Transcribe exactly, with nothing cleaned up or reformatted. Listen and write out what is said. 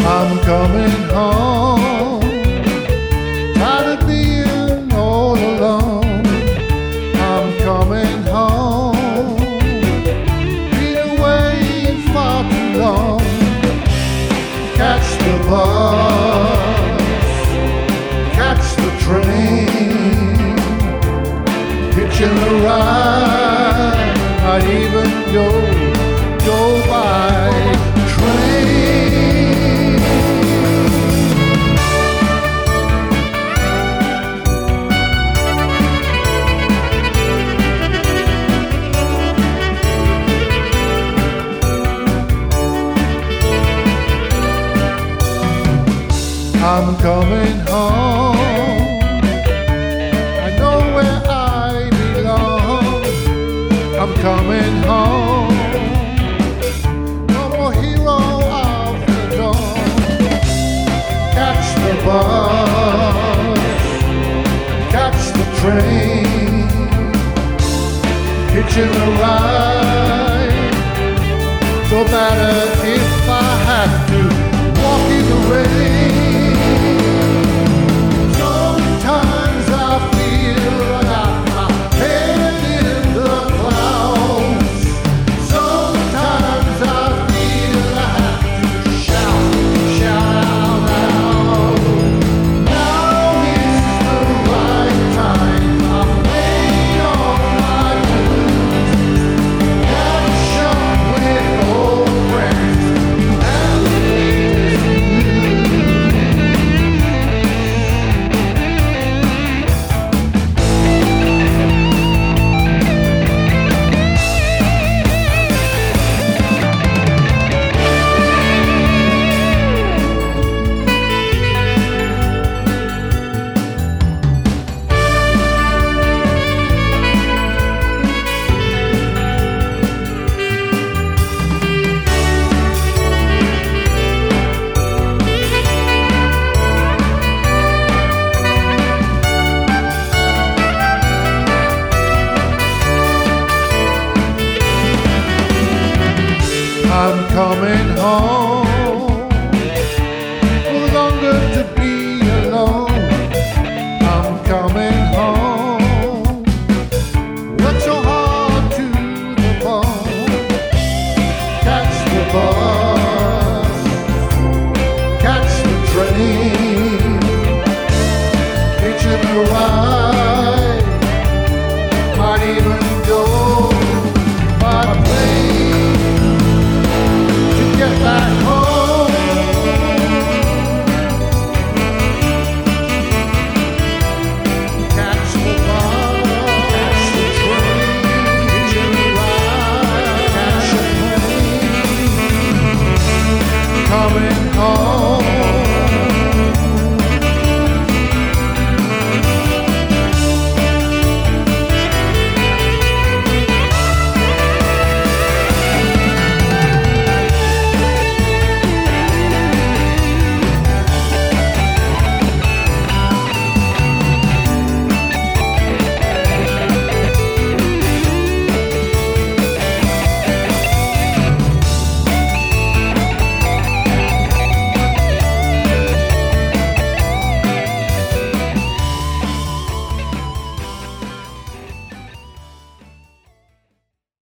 I'm coming home, tired of being all alone. I'm coming home, been away far too long. Catch the bus, catch the train, hitching a ride, I'd even go, go by train. I'm coming home, I know where I belong. I'm coming home, no more hero of the dawn. Catch the bus, catch the train, hitching a ride. No matter if I have to walk in the rain. I'm coming home.